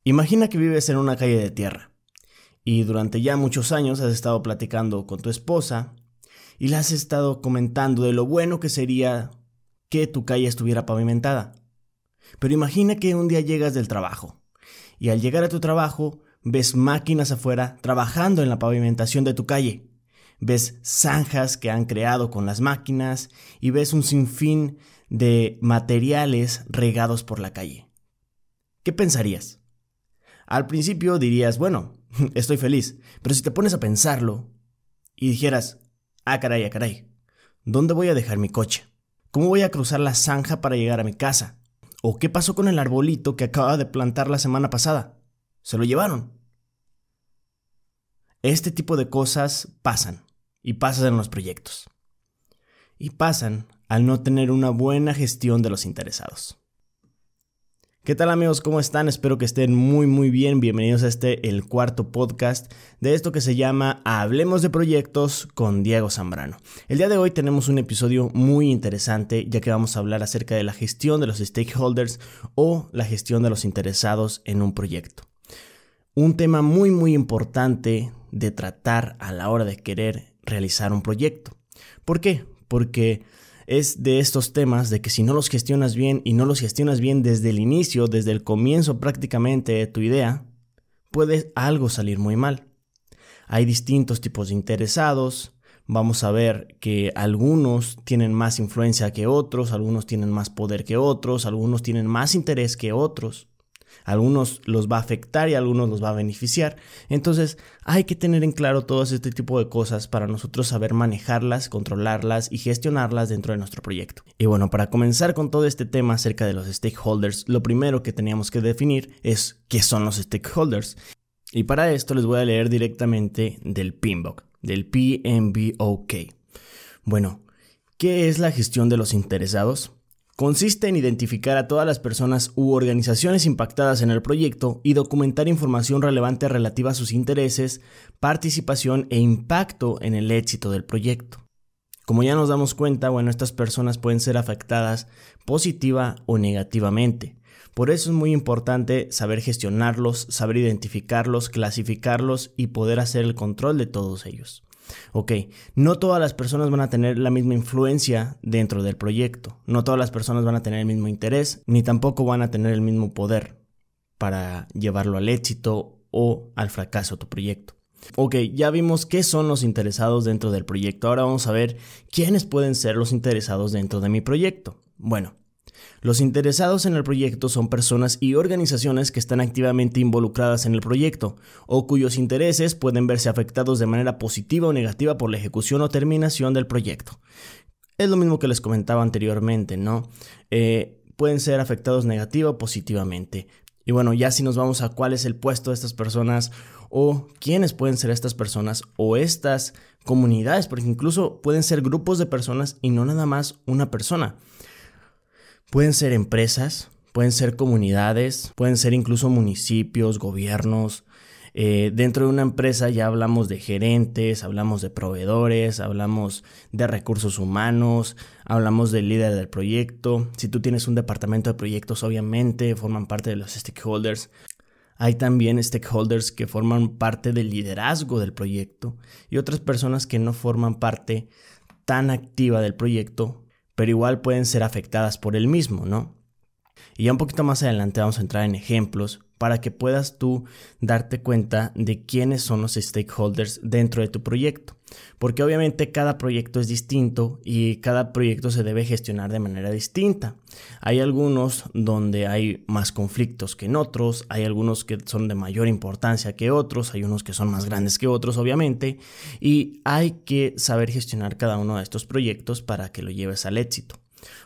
Imagina que vives en una calle de tierra y durante ya muchos años has estado platicando con tu esposa y le has estado comentando de lo bueno que sería que tu calle estuviera pavimentada. Pero imagina que un día llegas del trabajo y al llegar a tu trabajo ves máquinas afuera trabajando en la pavimentación de tu calle. Ves zanjas que han creado con las máquinas y ves un sinfín de materiales regados por la calle. ¿Qué pensarías? Al principio dirías, bueno, estoy feliz, pero si te pones a pensarlo y dijeras, caray, ¿dónde voy a dejar mi coche? ¿Cómo voy a cruzar la zanja para llegar a mi casa? ¿O qué pasó con el arbolito que acaba de plantar la semana pasada? ¿Se lo llevaron? Este tipo de cosas pasan, y pasan en los proyectos. Y pasan al no tener una buena gestión de los interesados. ¿Qué tal amigos? ¿Cómo están? Espero que estén muy bien. Bienvenidos a el cuarto podcast de esto que se llama Hablemos de Proyectos con Diego Zambrano. El día de hoy tenemos un episodio muy interesante, ya que vamos a hablar acerca de la gestión de los stakeholders o la gestión de los interesados en un proyecto. Un tema muy importante de tratar a la hora de querer realizar un proyecto. ¿Por qué? Porque es de estos temas de que si no los gestionas bien y no los gestionas bien desde el inicio, desde el comienzo prácticamente de tu idea, puede algo salir muy mal. Hay distintos tipos de interesados. Vamos a ver que algunos tienen más influencia que otros, algunos tienen más poder que otros, algunos tienen más interés que otros. Algunos los va a afectar y algunos los va a beneficiar. Entonces hay que tener en claro todo este tipo de cosas para nosotros saber manejarlas, controlarlas y gestionarlas dentro de nuestro proyecto. Y bueno, para comenzar con todo este tema acerca de los stakeholders, lo primero que teníamos que definir es qué son los stakeholders. Y para esto les voy a leer directamente del PMBOK, del PMBOK. Bueno, ¿qué es la gestión de los interesados? Consiste en identificar a todas las personas u organizaciones impactadas en el proyecto y documentar información relevante relativa a sus intereses, participación e impacto en el éxito del proyecto. Como ya nos damos cuenta, estas personas pueden ser afectadas positiva o negativamente. Por eso es muy importante saber gestionarlos, saber identificarlos, clasificarlos y poder hacer el control de todos ellos. No todas las personas van a tener la misma influencia dentro del proyecto, no todas las personas van a tener el mismo interés, ni tampoco van a tener el mismo poder para llevarlo al éxito o al fracaso de tu proyecto. Ya vimos qué son los interesados dentro del proyecto, ahora vamos a ver quiénes pueden ser los interesados dentro de mi proyecto. Los interesados en el proyecto son personas y organizaciones que están activamente involucradas en el proyecto o cuyos intereses pueden verse afectados de manera positiva o negativa por la ejecución o terminación del proyecto. Es lo mismo que les comentaba anteriormente, ¿no? Pueden ser afectados negativa o positivamente. Y ya si nos vamos a cuál es el puesto de estas personas o quiénes pueden ser estas personas o estas comunidades, porque incluso pueden ser grupos de personas y no nada más una persona. Pueden ser empresas, pueden ser comunidades, pueden ser incluso municipios, gobiernos. Dentro de una empresa ya hablamos de gerentes, hablamos de proveedores, hablamos de recursos humanos, hablamos del líder del proyecto. Si tú tienes un departamento de proyectos, obviamente forman parte de los stakeholders. Hay también stakeholders que forman parte del liderazgo del proyecto y otras personas que no forman parte tan activa del proyecto, pero igual pueden ser afectadas por el mismo, ¿no? Y ya un poquito más adelante vamos a entrar en ejemplos para que puedas tú darte cuenta de quiénes son los stakeholders dentro de tu proyecto. Porque obviamente cada proyecto es distinto y cada proyecto se debe gestionar de manera distinta. Hay algunos donde hay más conflictos que en otros, hay algunos que son de mayor importancia que otros, hay unos que son más grandes que otros, obviamente, y hay que saber gestionar cada uno de estos proyectos para que lo lleves al éxito.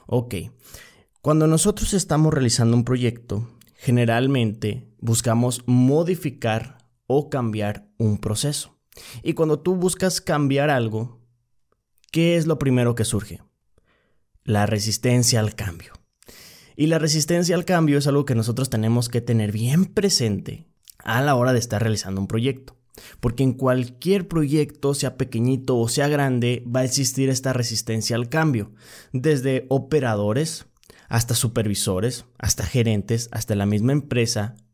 Cuando nosotros estamos realizando un proyecto, generalmente buscamos modificar o cambiar un proceso. Y cuando tú buscas cambiar algo, ¿qué es lo primero que surge? La resistencia al cambio. Y la resistencia al cambio es algo que nosotros tenemos que tener bien presente a la hora de estar realizando un proyecto. Porque en cualquier proyecto, sea pequeñito o sea grande, va a existir esta resistencia al cambio. Desde operadores hasta supervisores, hasta gerentes, hasta la misma empresa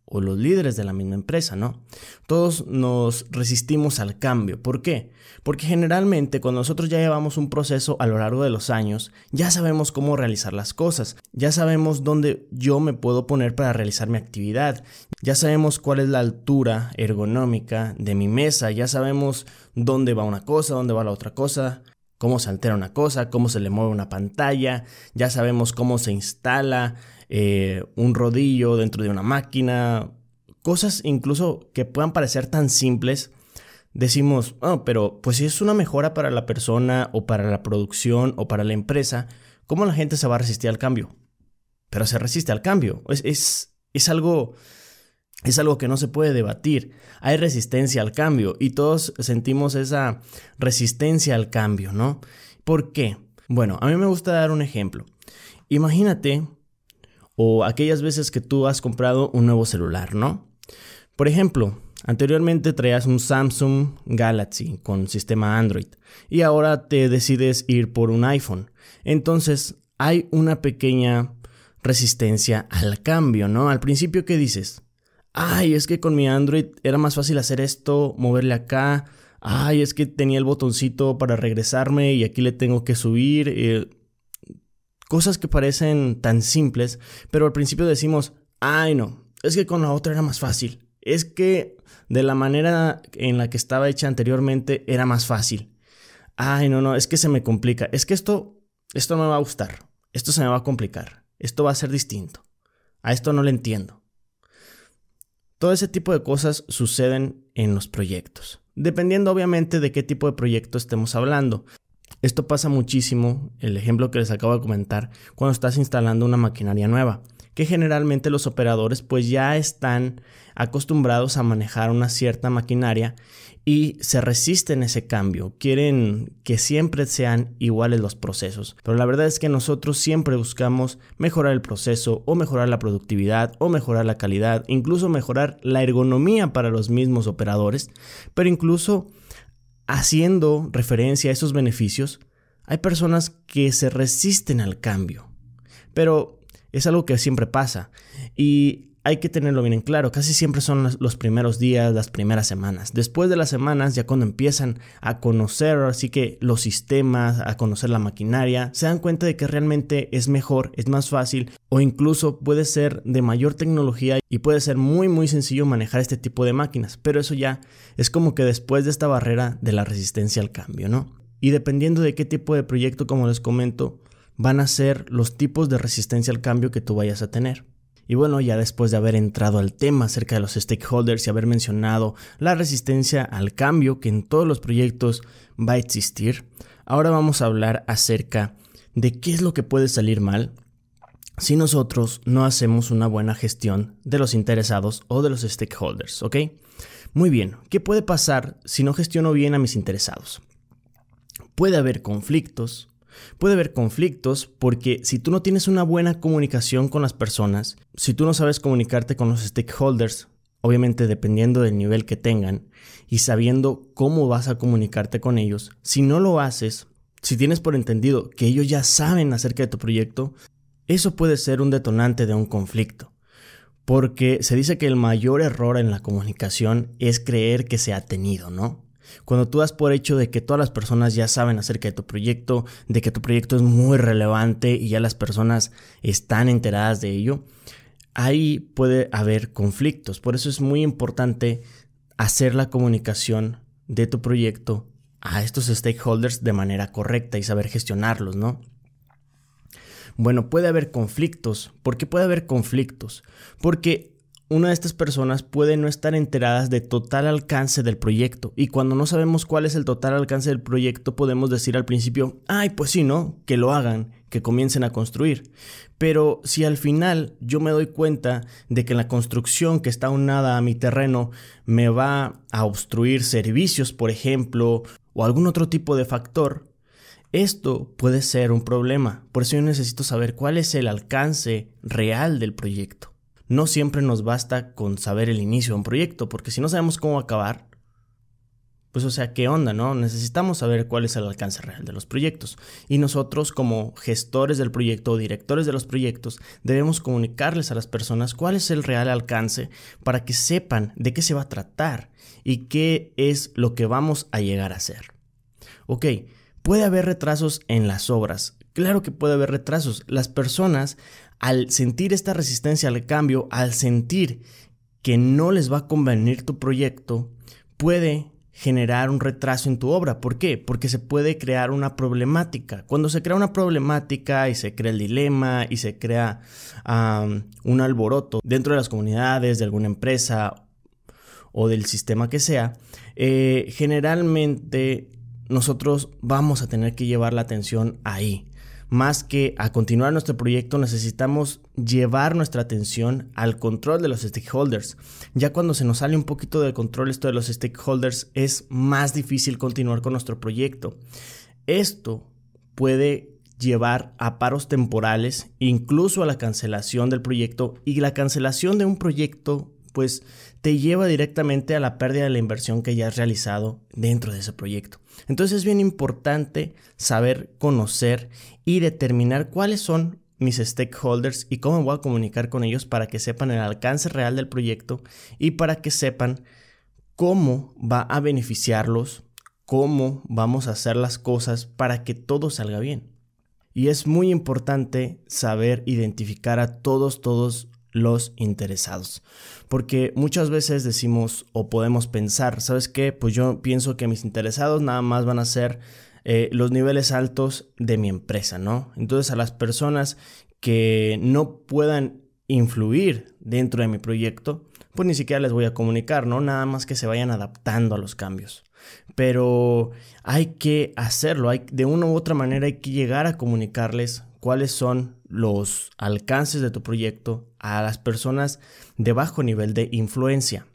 o los líderes de la misma empresa, ¿no? Todos nos resistimos al cambio. ¿Por qué? Porque generalmente cuando nosotros ya llevamos un proceso a lo largo de los años, ya sabemos cómo realizar las cosas, ya sabemos dónde yo me puedo poner para realizar mi actividad, ya sabemos cuál es la altura ergonómica de mi mesa, ya sabemos dónde va una cosa, dónde va la otra cosa, cómo se altera una cosa, cómo se le mueve una pantalla, ya sabemos cómo se instala un rodillo dentro de una máquina, cosas incluso que puedan parecer tan simples. Decimos, pero pues si es una mejora para la persona o para la producción o para la empresa, ¿cómo la gente se va a resistir al cambio? Pero se resiste al cambio, es algo que no se puede debatir. Hay resistencia al cambio y todos sentimos esa resistencia al cambio, ¿no? ¿Por qué? Bueno, a mí me gusta dar un ejemplo. Imagínate, o aquellas veces que tú has comprado un nuevo celular, ¿no? Por ejemplo, anteriormente traías un Samsung Galaxy con sistema Android y ahora te decides ir por un iPhone. Entonces hay una pequeña resistencia al cambio, ¿no? Al principio, ¿qué dices? Es que con mi Android era más fácil hacer esto, moverle acá. Es que tenía el botoncito para regresarme y aquí le tengo que subir. Cosas que parecen tan simples, pero al principio decimos, no, es que con la otra era más fácil. Es que de la manera en la que estaba hecha anteriormente era más fácil. No, es que se me complica. Es que esto no me va a gustar. Esto se me va a complicar. Esto va a ser distinto. A esto no le entiendo. Todo ese tipo de cosas suceden en los proyectos, dependiendo obviamente de qué tipo de proyecto estemos hablando. Esto pasa muchísimo, el ejemplo que les acabo de comentar, cuando estás instalando una maquinaria nueva, que generalmente los operadores pues ya están acostumbrados a manejar una cierta maquinaria y se resisten a ese cambio, quieren que siempre sean iguales los procesos, pero la verdad es que nosotros siempre buscamos mejorar el proceso o mejorar la productividad o mejorar la calidad, incluso mejorar la ergonomía para los mismos operadores, pero incluso haciendo referencia a esos beneficios, hay personas que se resisten al cambio, pero es algo que siempre pasa y hay que tenerlo bien en claro. Casi siempre son los primeros días, las primeras semanas. Después de las semanas, ya cuando empiezan a conocer así que los sistemas, a conocer la maquinaria, se dan cuenta de que realmente es mejor, es más fácil o incluso puede ser de mayor tecnología y puede ser muy muy sencillo manejar este tipo de máquinas. Pero eso ya es como que después de esta barrera de la resistencia al cambio, ¿no? Y dependiendo de qué tipo de proyecto, como les comento, van a ser los tipos de resistencia al cambio que tú vayas a tener. Y bueno, ya después de haber entrado al tema acerca de los stakeholders y haber mencionado la resistencia al cambio que en todos los proyectos va a existir, ahora vamos a hablar acerca de qué es lo que puede salir mal si nosotros no hacemos una buena gestión de los interesados o de los stakeholders, ¿ok? Muy bien, ¿qué puede pasar si no gestiono bien a mis interesados? Puede haber conflictos. Puede haber conflictos porque si tú no tienes una buena comunicación con las personas, si tú no sabes comunicarte con los stakeholders, obviamente dependiendo del nivel que tengan y sabiendo cómo vas a comunicarte con ellos, si no lo haces, si tienes por entendido que ellos ya saben acerca de tu proyecto, eso puede ser un detonante de un conflicto. Porque se dice que el mayor error en la comunicación es creer que se ha tenido, ¿no? Cuando tú das por hecho de que todas las personas ya saben acerca de tu proyecto, de que tu proyecto es muy relevante y ya las personas están enteradas de ello, ahí puede haber conflictos. Por eso es muy importante hacer la comunicación de tu proyecto a estos stakeholders de manera correcta y saber gestionarlos, ¿no? Bueno, puede haber conflictos. ¿Por qué puede haber conflictos? Porque una de estas personas puede no estar enteradas del total alcance del proyecto y cuando no sabemos cuál es el total alcance del proyecto podemos decir al principio, pues sí, ¿no? Que lo hagan, que comiencen a construir. Pero si al final yo me doy cuenta de que la construcción que está aunada a mi terreno me va a obstruir servicios, por ejemplo, o algún otro tipo de factor, esto puede ser un problema. Por eso yo necesito saber cuál es el alcance real del proyecto. No siempre nos basta con saber el inicio de un proyecto, porque si no sabemos cómo acabar, Pues o sea, ¿qué onda, no? Necesitamos saber cuál es el alcance real de los proyectos. Y nosotros como gestores del proyecto o directores de los proyectos debemos comunicarles a las personas cuál es el real alcance para que sepan de qué se va a tratar y qué es lo que vamos a llegar a hacer. Ok, puede haber retrasos en las obras. Claro que puede haber retrasos. Las personas, al sentir esta resistencia al cambio, al sentir que no les va a convenir tu proyecto, puede generar un retraso en tu obra. ¿Por qué? Porque se puede crear una problemática. Cuando se crea una problemática y se crea el dilema y se crea un alboroto dentro de las comunidades, de alguna empresa o del sistema que sea, generalmente nosotros vamos a tener que llevar la atención ahí. Más que a continuar nuestro proyecto, necesitamos llevar nuestra atención al control de los stakeholders. Ya cuando se nos sale un poquito del control esto de los stakeholders, es más difícil continuar con nuestro proyecto. Esto puede llevar a paros temporales, incluso a la cancelación del proyecto, y la cancelación de un proyecto pues te lleva directamente a la pérdida de la inversión que ya has realizado dentro de ese proyecto. Entonces es bien importante saber, conocer y determinar cuáles son mis stakeholders y cómo voy a comunicar con ellos para que sepan el alcance real del proyecto y para que sepan cómo va a beneficiarlos, cómo vamos a hacer las cosas para que todo salga bien. Y es muy importante saber identificar a todos los interesados, porque muchas veces decimos o podemos pensar, ¿sabes qué? Pues yo pienso que mis interesados nada más van a ser los niveles altos de mi empresa, ¿no? Entonces a las personas que no puedan influir dentro de mi proyecto, pues ni siquiera les voy a comunicar, ¿no? Nada más que se vayan adaptando a los cambios. Pero hay que hacerlo, de una u otra manera hay que llegar a comunicarles cuáles son los alcances de tu proyecto a las personas de bajo nivel de influencia.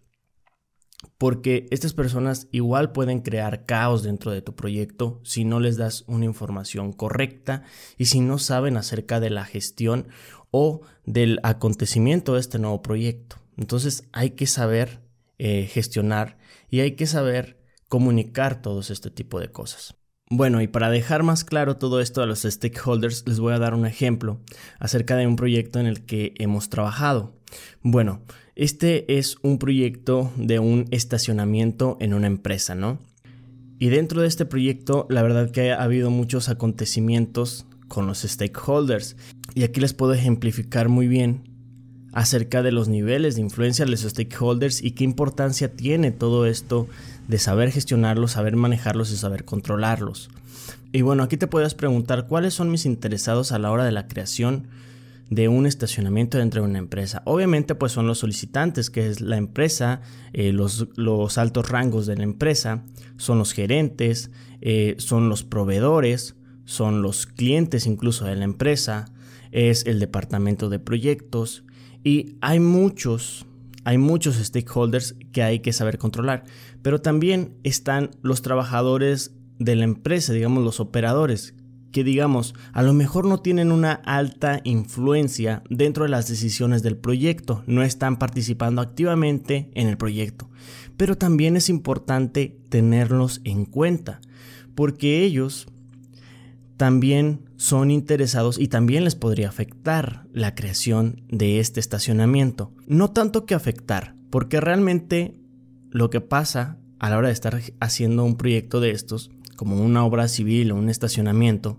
Porque estas personas igual pueden crear caos dentro de tu proyecto si no les das una información correcta y si no saben acerca de la gestión o del acontecimiento de este nuevo proyecto. Entonces hay que saber gestionar y hay que saber comunicar todos este tipo de cosas. Bueno, y para dejar más claro todo esto a los stakeholders, les voy a dar un ejemplo acerca de un proyecto en el que hemos trabajado. Bueno, este es un proyecto de un estacionamiento en una empresa, ¿no? Y dentro de este proyecto, la verdad que ha habido muchos acontecimientos con los stakeholders. Y aquí les puedo ejemplificar muy bien acerca de los niveles de influencia de los stakeholders y qué importancia tiene todo esto de saber gestionarlos, saber manejarlos y saber controlarlos. Y bueno, aquí te puedes preguntar cuáles son mis interesados a la hora de la creación de un estacionamiento dentro de una empresa. Obviamente pues son los solicitantes, que es la empresa, los altos rangos de la empresa, son los gerentes, son los proveedores, son los clientes incluso de la empresa, es el departamento de proyectos y hay muchos stakeholders que hay que saber controlar, pero también están los trabajadores de la empresa, digamos los operadores, que digamos a lo mejor no tienen una alta influencia dentro de las decisiones del proyecto, no están participando activamente en el proyecto, pero también es importante tenerlos en cuenta, porque ellos también son interesados y también les podría afectar la creación de este estacionamiento. No tanto que afectar, porque realmente lo que pasa a la hora de estar haciendo un proyecto de estos, como una obra civil o un estacionamiento,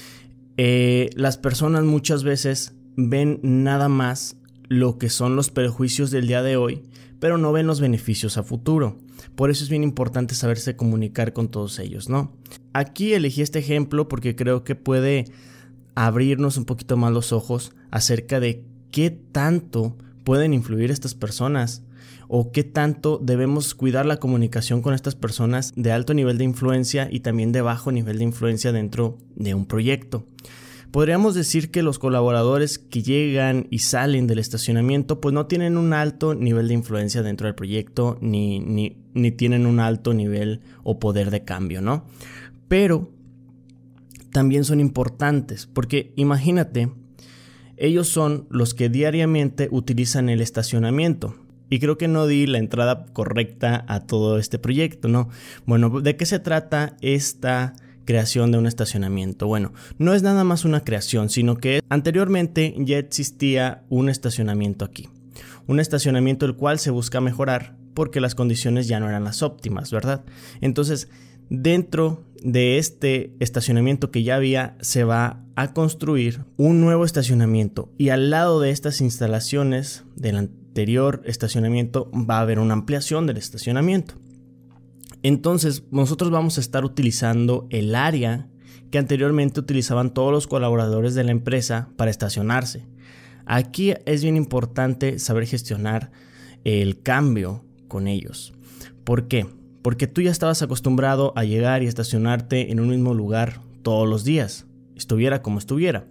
las personas muchas veces ven nada más lo que son los perjuicios del día de hoy, pero no ven los beneficios a futuro. Por eso es bien importante saberse comunicar con todos ellos, ¿no? Aquí elegí este ejemplo porque creo que puede abrirnos un poquito más los ojos acerca de qué tanto pueden influir estas personas o qué tanto debemos cuidar la comunicación con estas personas de alto nivel de influencia y también de bajo nivel de influencia dentro de un proyecto. Podríamos decir que los colaboradores que llegan y salen del estacionamiento pues no tienen un alto nivel de influencia dentro del proyecto ni tienen un alto nivel o poder de cambio, ¿no? Pero también son importantes porque imagínate, ellos son los que diariamente utilizan el estacionamiento. Y creo que no di la entrada correcta a todo este proyecto, ¿no? Bueno, ¿de qué se trata esta creación de un estacionamiento? Bueno, no es nada más una creación, sino que anteriormente ya existía un estacionamiento aquí. Un estacionamiento el cual se busca mejorar porque las condiciones ya no eran las óptimas, ¿verdad? Entonces, dentro de este estacionamiento que ya había, se va a construir un nuevo estacionamiento y al lado de estas instalaciones del anterior estacionamiento va a haber una ampliación del estacionamiento. Entonces, nosotros vamos a estar utilizando el área que anteriormente utilizaban todos los colaboradores de la empresa para estacionarse. Aquí es bien importante saber gestionar el cambio con ellos. ¿Por qué? Porque tú ya estabas acostumbrado a llegar y estacionarte en un mismo lugar todos los días, estuviera como estuviera.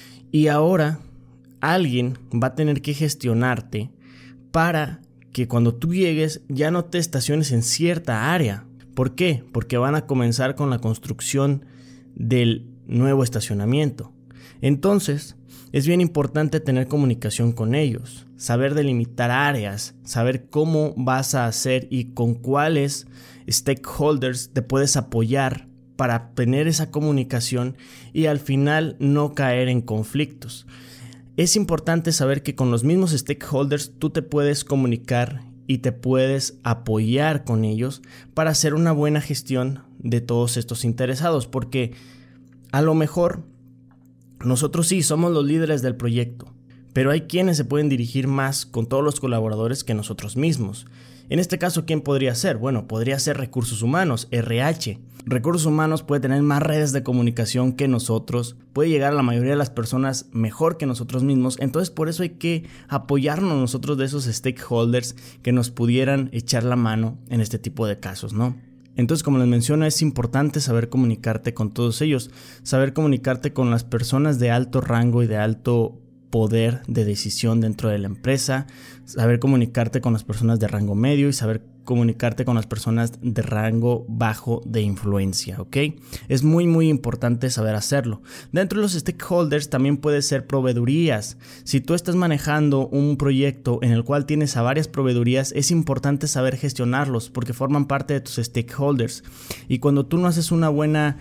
Y ahora alguien va a tener que gestionarte para que cuando tú llegues ya no te estaciones en cierta área. ¿Por qué? Porque van a comenzar con la construcción del nuevo estacionamiento. Entonces, es bien importante tener comunicación con ellos, saber delimitar áreas, saber cómo vas a hacer y con cuáles stakeholders te puedes apoyar para tener esa comunicación y al final no caer en conflictos. Es importante saber que con los mismos stakeholders tú te puedes comunicar y te puedes apoyar con ellos para hacer una buena gestión de todos estos interesados, porque a lo mejor nosotros sí somos los líderes del proyecto, pero hay quienes se pueden dirigir más con todos los colaboradores que nosotros mismos. En este caso, ¿quién podría ser? Bueno, podría ser Recursos Humanos, RH. Recursos Humanos puede tener más redes de comunicación que nosotros, puede llegar a la mayoría de las personas mejor que nosotros mismos, entonces por eso hay que apoyarnos nosotros de esos stakeholders que nos pudieran echar la mano en este tipo de casos, ¿no? Entonces, como les menciono, es importante saber comunicarte con todos ellos, saber comunicarte con las personas de alto rango y de alto poder de decisión dentro de la empresa, saber comunicarte con las personas de rango medio y saber comunicarte con las personas de rango bajo de influencia, ¿ok? Es muy importante saber hacerlo. Dentro de los stakeholders también puede ser proveedurías. Si tú estás manejando un proyecto en el cual tienes a varias proveedurías, es importante saber gestionarlos porque forman parte de tus stakeholders. Y cuando tú no haces una buena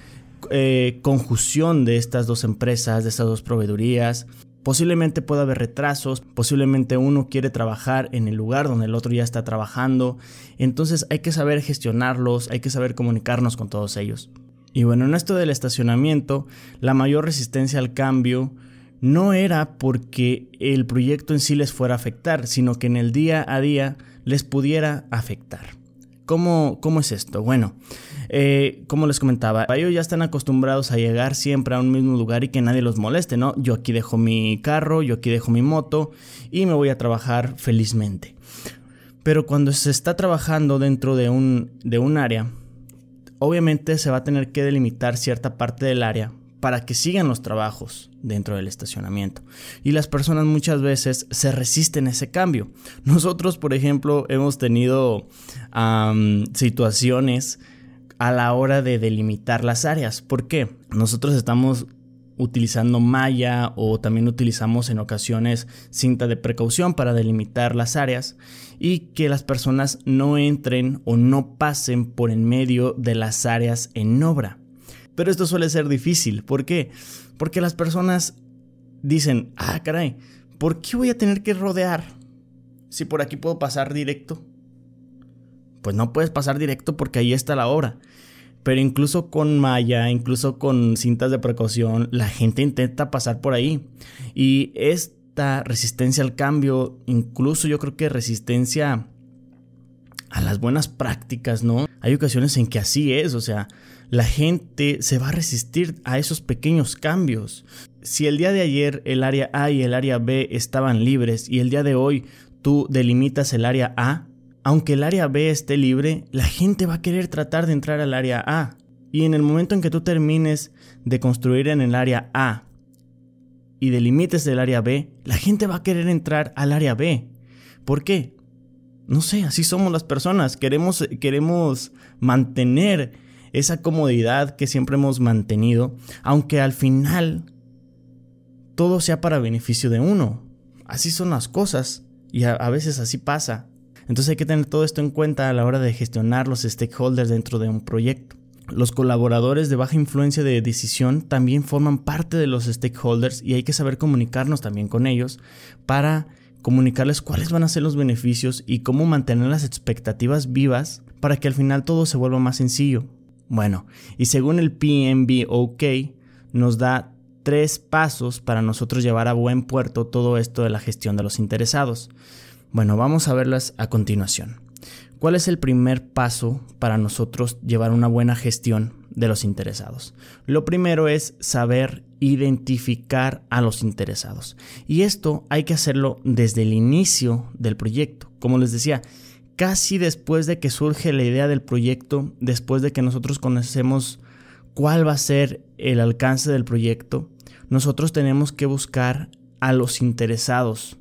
conjunción de estas dos empresas, de estas dos proveedurías, posiblemente pueda haber retrasos, posiblemente uno quiere trabajar en el lugar donde el otro ya está trabajando. Entonces hay que saber gestionarlos, hay que saber comunicarnos con todos ellos. Y bueno, en esto del estacionamiento, la mayor resistencia al cambio no era porque el proyecto en sí les fuera a afectar, sino que en el día a día les pudiera afectar. ¿Cómo es esto? Bueno, como les comentaba, ellos ya están acostumbrados a llegar siempre a un mismo lugar y que nadie los moleste, ¿no? Yo aquí dejo mi carro, yo aquí dejo mi moto y me voy a trabajar felizmente. Pero cuando se está trabajando dentro de un área, obviamente se va a tener que delimitar cierta parte del área para que sigan los trabajos dentro del estacionamiento. Y las personas muchas veces se resisten a ese cambio. Nosotros, por ejemplo, hemos tenido situaciones a la hora de delimitar las áreas. ¿Por qué? Nosotros estamos utilizando malla o también utilizamos en ocasiones cinta de precaución para delimitar las áreas y que las personas no entren o no pasen por en medio de las áreas en obra. Pero esto suele ser difícil. ¿Por qué? Porque las personas dicen, caray, ¿por qué voy a tener que rodear si por aquí puedo pasar directo? Pues no puedes pasar directo porque ahí está la obra. Pero incluso con malla, incluso con cintas de precaución, la gente intenta pasar por ahí. Y esta resistencia al cambio, incluso yo creo que resistencia a las buenas prácticas, ¿no? Hay ocasiones en que así es, o sea, la gente se va a resistir a esos pequeños cambios. Si el día de ayer el área A y el área B estaban libres y el día de hoy tú delimitas el área A, aunque el área B esté libre, la gente va a querer tratar de entrar al área A. Y en el momento en que tú termines de construir en el área A y delimites el área B, la gente va a querer entrar al área B. ¿Por qué? No sé, así somos las personas. Queremos mantener esa comodidad que siempre hemos mantenido, aunque al final todo sea para beneficio de uno. Así son las cosas y a veces así pasa. Entonces hay que tener todo esto en cuenta a la hora de gestionar los stakeholders dentro de un proyecto. Los colaboradores de baja influencia de decisión también forman parte de los stakeholders y hay que saber comunicarnos también con ellos para comunicarles cuáles van a ser los beneficios y cómo mantener las expectativas vivas para que al final todo se vuelva más sencillo. Bueno, y según el PMBOK nos da 3 pasos para nosotros llevar a buen puerto todo esto de la gestión de los interesados. Bueno, vamos a verlas a continuación. ¿Cuál es el primer paso para nosotros llevar una buena gestión de los interesados? Lo primero es saber identificar a los interesados. Y esto hay que hacerlo desde el inicio del proyecto. Como les decía, casi después de que surge la idea del proyecto, después de que nosotros conocemos cuál va a ser el alcance del proyecto, nosotros tenemos que buscar a los interesados.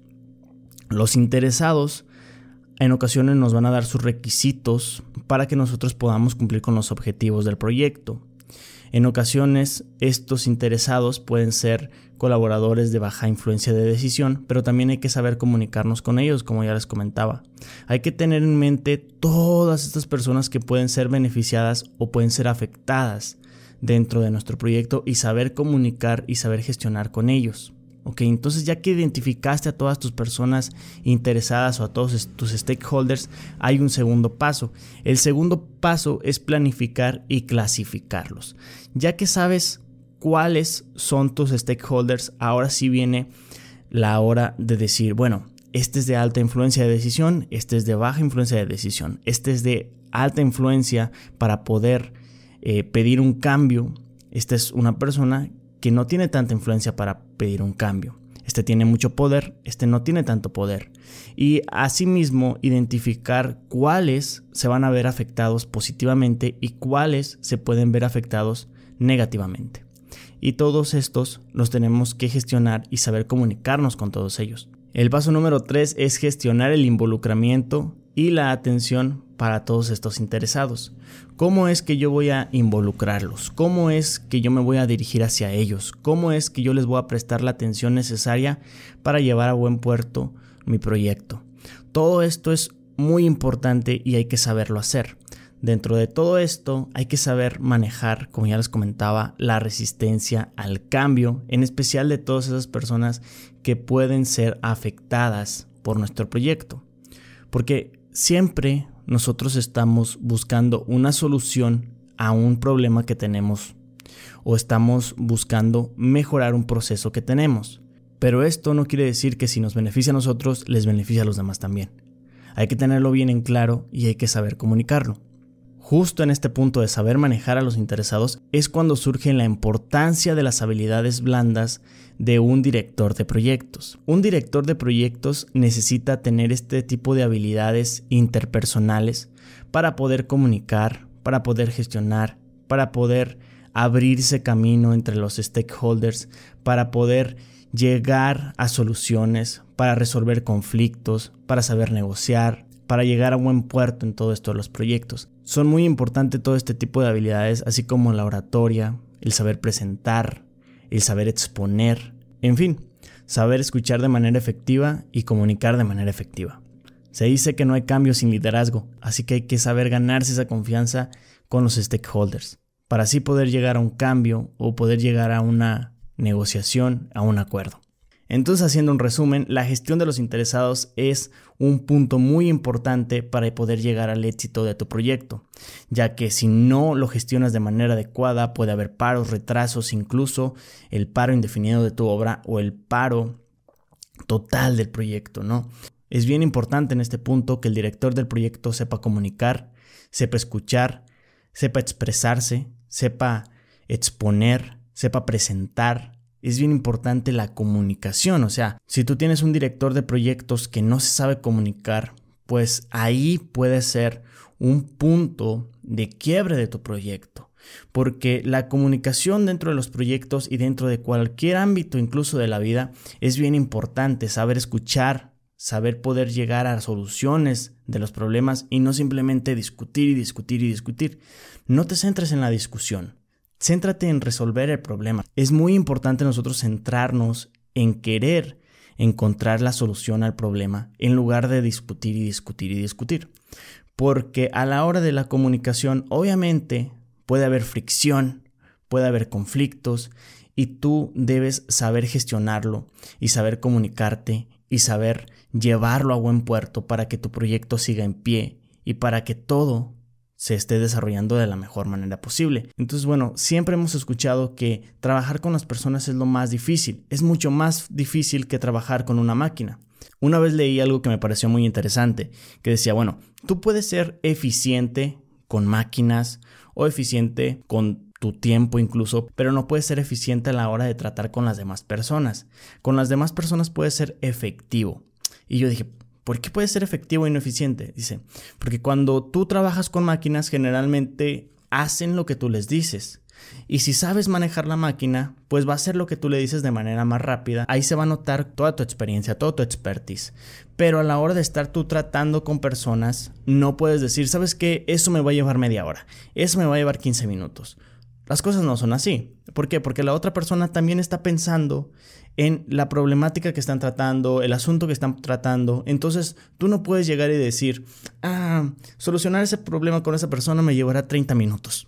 Los interesados en ocasiones nos van a dar sus requisitos para que nosotros podamos cumplir con los objetivos del proyecto. En ocasiones estos interesados pueden ser colaboradores de baja influencia de decisión, pero también hay que saber comunicarnos con ellos, como ya les comentaba. Hay que tener en mente todas estas personas que pueden ser beneficiadas o pueden ser afectadas dentro de nuestro proyecto y saber comunicar y saber gestionar con ellos. Ok, entonces ya que identificaste a todas tus personas interesadas o a todos tus stakeholders, hay un segundo paso. El segundo paso es planificar y clasificarlos. Ya que sabes cuáles son tus stakeholders, ahora sí viene la hora de decir, bueno, este es de alta influencia de decisión, este es de baja influencia de decisión, este es de alta influencia para poder pedir un cambio, esta es una persona que no tiene tanta influencia para pedir un cambio. Este tiene mucho poder, este no tiene tanto poder. Y asimismo identificar cuáles se van a ver afectados positivamente y cuáles se pueden ver afectados negativamente. Y todos estos los tenemos que gestionar y saber comunicarnos con todos ellos. El paso número 3 es gestionar el involucramiento y la atención para todos estos interesados. ¿Cómo es que yo voy a involucrarlos? ¿Cómo es que yo me voy a dirigir hacia ellos? ¿Cómo es que yo les voy a prestar la atención necesaria para llevar a buen puerto mi proyecto? Todo esto es muy importante y hay que saberlo hacer. Dentro de todo esto hay que saber manejar, como ya les comentaba, la resistencia al cambio, en especial de todas esas personas que pueden ser afectadas por nuestro proyecto. Porque siempre nosotros estamos buscando una solución a un problema que tenemos o estamos buscando mejorar un proceso que tenemos. Pero esto no quiere decir que si nos beneficia a nosotros, les beneficia a los demás también. Hay que tenerlo bien en claro y hay que saber comunicarlo. Justo en este punto de saber manejar a los interesados es cuando surge la importancia de las habilidades blandas de un director de proyectos. Un director de proyectos necesita tener este tipo de habilidades interpersonales para poder comunicar, para poder gestionar, para poder abrirse camino entre los stakeholders, para poder llegar a soluciones, para resolver conflictos, para saber negociar, para llegar a buen puerto en todo esto de los proyectos. Son muy importantes todo este tipo de habilidades, así como la oratoria, el saber presentar, el saber exponer, en fin, saber escuchar de manera efectiva y comunicar de manera efectiva. Se dice que no hay cambio sin liderazgo, así que hay que saber ganarse esa confianza con los stakeholders, para así poder llegar a un cambio o poder llegar a una negociación, a un acuerdo. Entonces, haciendo un resumen, la gestión de los interesados es un punto muy importante para poder llegar al éxito de tu proyecto, ya que si no lo gestionas de manera adecuada puede haber paros, retrasos, incluso el paro indefinido de tu obra o el paro total del proyecto, ¿no? Es bien importante en este punto que el director del proyecto sepa comunicar, sepa escuchar, sepa expresarse, sepa exponer, sepa presentar. Es bien importante la comunicación, o sea, si tú tienes un director de proyectos que no se sabe comunicar, pues ahí puede ser un punto de quiebre de tu proyecto, porque la comunicación dentro de los proyectos y dentro de cualquier ámbito, incluso de la vida, es bien importante saber escuchar, saber poder llegar a soluciones de los problemas y no simplemente discutir y discutir y discutir. No te centres en la discusión. Céntrate en resolver el problema. Es muy importante nosotros centrarnos en querer encontrar la solución al problema en lugar de discutir y discutir y discutir. Porque a la hora de la comunicación, obviamente, puede haber fricción, puede haber conflictos y tú debes saber gestionarlo y saber comunicarte y saber llevarlo a buen puerto para que tu proyecto siga en pie y para que todo se esté desarrollando de la mejor manera posible. Entonces, bueno, siempre hemos escuchado que trabajar con las personas es lo más difícil. Es mucho más difícil que trabajar con una máquina. Una vez leí algo que me pareció muy interesante, que decía, bueno, tú puedes ser eficiente con máquinas o eficiente con tu tiempo incluso, pero no puedes ser eficiente a la hora de tratar con las demás personas. Con las demás personas puedes ser efectivo. Y yo dije, ¿por qué puedes ser efectivo y no eficiente? Dice, porque cuando tú trabajas con máquinas generalmente hacen lo que tú les dices. Y si sabes manejar la máquina, pues va a hacer lo que tú le dices de manera más rápida. Ahí se va a notar toda tu experiencia, todo tu expertise. Pero a la hora de estar tú tratando con personas, no puedes decir, ¿sabes qué? Eso me va a llevar media hora. Eso me va a llevar 15 minutos. Las cosas no son así. ¿Por qué? Porque la otra persona también está pensando en la problemática que están tratando, el asunto que están tratando. Entonces, tú no puedes llegar y decir, solucionar ese problema con esa persona me llevará 30 minutos.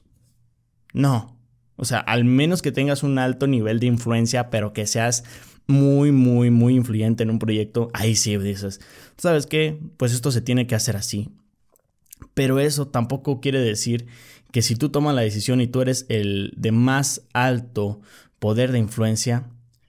No. O sea, al menos que tengas un alto nivel de influencia, pero que seas muy influyente en un proyecto, ahí sí dices, ¿sabes qué? Pues esto se tiene que hacer así. Pero eso tampoco quiere decir que si tú tomas la decisión y tú eres el de más alto poder de influencia,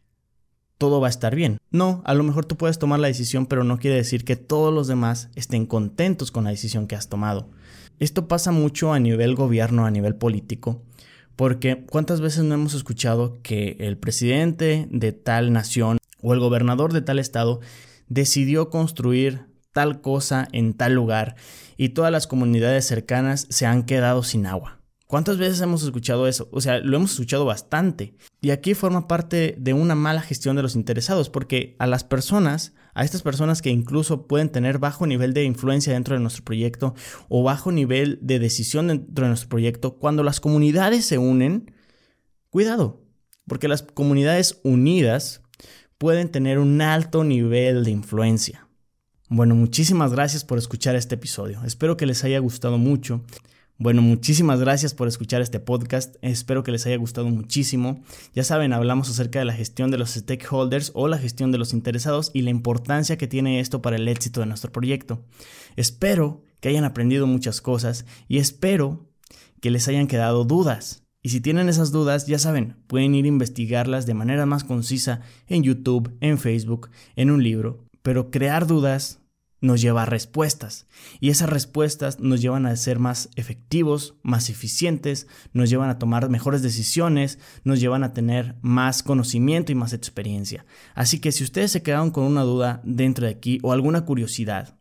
todo va a estar bien. No, a lo mejor tú puedes tomar la decisión, pero no quiere decir que todos los demás estén contentos con la decisión que has tomado. Esto pasa mucho a nivel gobierno, a nivel político, porque ¿cuántas veces no hemos escuchado que el presidente de tal nación o el gobernador de tal estado decidió construir tal cosa en tal lugar y todas las comunidades cercanas se han quedado sin agua? ¿Cuántas veces hemos escuchado eso? O sea, lo hemos escuchado bastante. Y aquí forma parte de una mala gestión de los interesados, porque a estas personas que incluso pueden tener bajo nivel de influencia dentro de nuestro proyecto o bajo nivel de decisión dentro de nuestro proyecto, cuando las comunidades se unen, cuidado, porque las comunidades unidas pueden tener un alto nivel de influencia. Bueno, muchísimas gracias por escuchar este episodio. Espero que les haya gustado mucho. Bueno, muchísimas gracias por escuchar este podcast. Espero que les haya gustado muchísimo. Ya saben, hablamos acerca de la gestión de los stakeholders o la gestión de los interesados y la importancia que tiene esto para el éxito de nuestro proyecto. Espero que hayan aprendido muchas cosas y espero que les hayan quedado dudas. Y si tienen esas dudas, ya saben, pueden ir a investigarlas de manera más concisa en YouTube, en Facebook, en un libro. Pero crear dudas nos lleva a respuestas y esas respuestas nos llevan a ser más efectivos, más eficientes, nos llevan a tomar mejores decisiones, nos llevan a tener más conocimiento y más experiencia. Así que si ustedes se quedaron con una duda dentro de aquí o alguna curiosidad,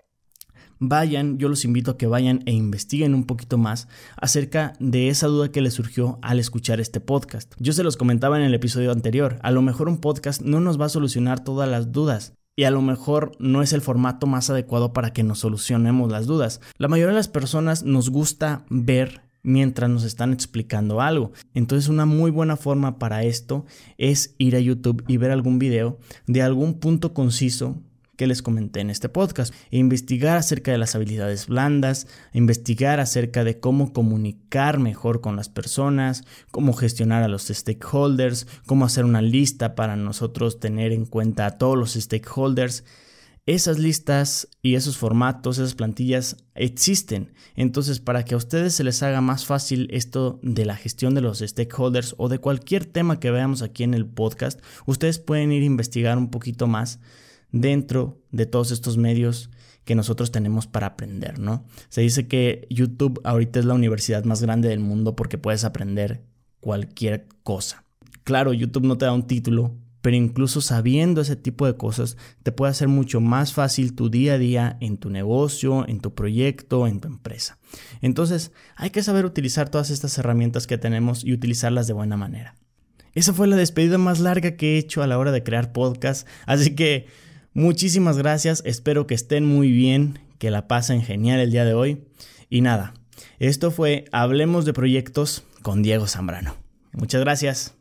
yo los invito a que vayan e investiguen un poquito más acerca de esa duda que les surgió al escuchar este podcast. Yo se los comentaba en el episodio anterior, a lo mejor un podcast no nos va a solucionar todas las dudas. Y a lo mejor no es el formato más adecuado para que nos solucionemos las dudas. La mayoría de las personas nos gusta ver mientras nos están explicando algo. Entonces una muy buena forma para esto es ir a YouTube y ver algún video de algún punto conciso que les comenté en este podcast, e investigar acerca de las habilidades blandas, investigar acerca de cómo comunicar mejor con las personas, cómo gestionar a los stakeholders, cómo hacer una lista para nosotros tener en cuenta a todos los stakeholders. Esas listas y esos formatos, esas plantillas existen. Entonces, para que a ustedes se les haga más fácil esto de la gestión de los stakeholders o de cualquier tema que veamos aquí en el podcast, ustedes pueden ir a investigar un poquito más dentro de todos estos medios que nosotros tenemos para aprender, ¿no? Se dice que YouTube ahorita es la universidad más grande del mundo porque puedes aprender cualquier cosa. Claro, YouTube no te da un título, pero incluso sabiendo ese tipo de cosas te puede hacer mucho más fácil tu día a día en tu negocio, en tu proyecto, en tu empresa. Entonces, hay que saber utilizar todas estas herramientas que tenemos y utilizarlas de buena manera. Esa fue la despedida más larga que he hecho a la hora de crear podcast, así que muchísimas gracias, espero que estén muy bien, que la pasen genial el día de hoy. Y nada, esto fue Hablemos de Proyectos con Diego Zambrano. Muchas gracias.